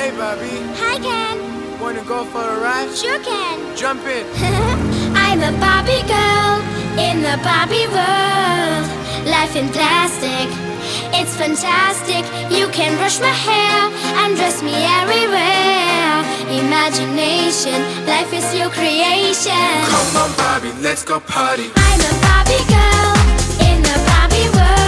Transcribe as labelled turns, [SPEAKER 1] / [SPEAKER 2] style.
[SPEAKER 1] Hey, Bobby.
[SPEAKER 2] Hi, Ken.
[SPEAKER 1] Wanna go for a ride?
[SPEAKER 2] Sure, Ken.
[SPEAKER 1] Jump in.
[SPEAKER 2] I'm a Barbie girl in the Barbie world. Life in plastic, it's fantastic. You can brush my hair and dress me everywhere. Imagination, life is your creation.
[SPEAKER 1] Come on, Bobby, let's go party.
[SPEAKER 2] I'm a Barbie girl in the Barbie world.